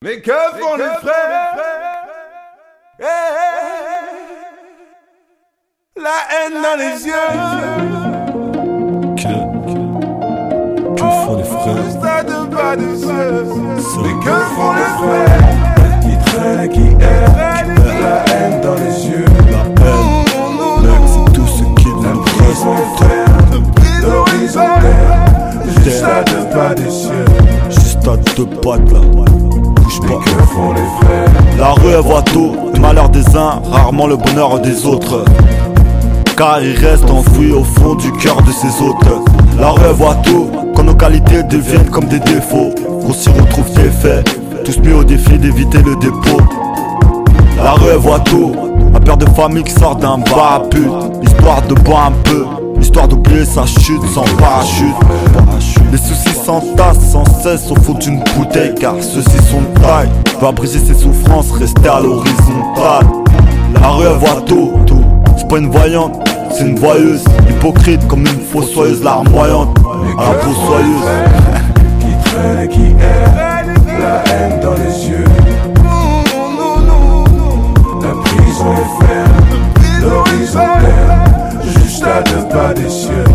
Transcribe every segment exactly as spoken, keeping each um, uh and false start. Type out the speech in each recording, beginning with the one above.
Mais que font les frères? Eh, la haine dans les yeux. Que, que font les frères? Au stade de bas des cieux. Ça. Mais que font les frères? Qui traîne et qui erre, qui perd la haine dans les yeux. La haine, mec, c'est tout ce qui nous reste. Horizontaire, Juste à deux pas des cieux. Juste à deux pattes là, bouge Mais pas. que font les frères? La rue elle voit tout, le malheur des uns, rarement le bonheur des autres. Car il reste enfoui au fond du cœur de ses hôtes. La rue elle voit tout, quand nos qualités deviennent comme des défauts, qu'on s'y retrouve des faits, tous mis au défi d'éviter le dépôt. La rue elle voit tout, un père de famille qui sort d'un bar à pute, histoire de boire un peu, histoire d'oublier sa chute sans parachute. Les soucis s'entassent sans cesse au fond d'une bouteille, car ceux-ci sont de taille. Va briser ses souffrances, rester à l'horizontale. La rue elle voit tout, tout. C'est pas une voyante, c'est une voyeuse, hypocrite comme une fossoyeuse, larmoyante à la peau soyeuse. Qui traîne et qui erre, la haine dans les yeux. La prison est ferme, l'horizontaire, juste à deux pas des cieux.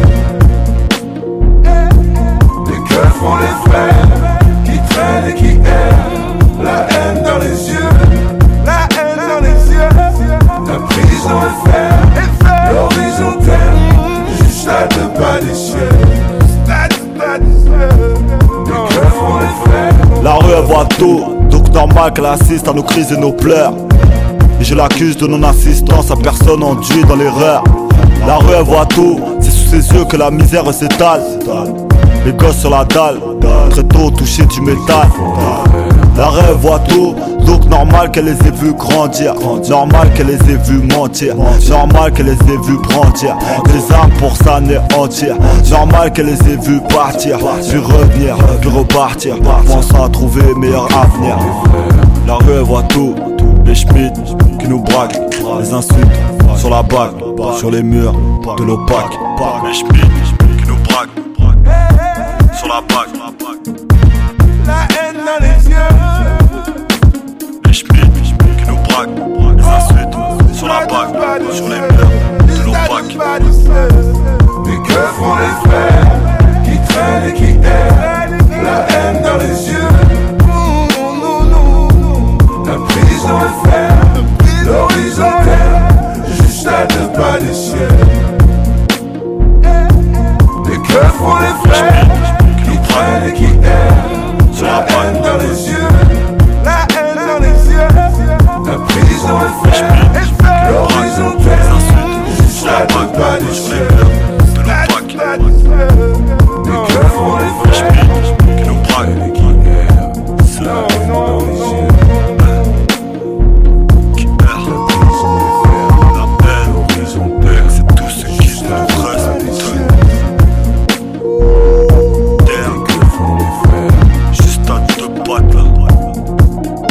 Mais que font les frères? Qui traînent et qui errent, la haine dans les yeux. la haine dans les yeux. La prison est ferme, l'horizontaire, juste à deux pas des cieux. Stade de bas des cieux. Mais que font les frères? La rue elle voit tout, donc normal qu'elle assiste à nos crises et nos pleurs. Et je l'accuse de non-assistance à personne enduit dans l'erreur. La rue elle voit tout, c'est sous ses yeux que la misère s'étale. Les gosses sur la dalle, très tôt touchés du métal. La rue elle voit tout, donc normal qu'elle les ait vus grandir. Normal qu'elle les ait vus mentir. Normal qu'elle les ait vus brandir des armes pour s'anéantir. Normal qu'elle les ait vus partir, puis revenir, puis repartir, pensant à trouver meilleur avenir. La rue elle voit tout, les schmitt qui nous braquent, les insultes sur la bague, sur les murs de l'opaque. Les schmitt qui nous braquent, sur la bague, La haine dans les yeux. les schmitt qui nous braquent, les insultes sur la bague, sur les murs de l'opaque. Mais que font les frères? Qui traînent et qui errent, la haine dans les yeux. La prison est ferme, l'horizontaire, juste à deux pas des cieux. Mais que font les frères? Qui traînent et qui errent, la haine dans les yeux. La haine dans les yeux. La prison est ferme, l'horizontaire, juste à deux pas des cieux. Stade de bas des cieux. Mais que font les frères? Qui nous braquent, Et qui errent, la haine dans les yeux. qui errent, La prison est ferme, la haine, l'horizontaire, c'est tout ce qui juste à nous deux pas reste. des cieux. Terre, Que font les frères? juste à deux pattes là,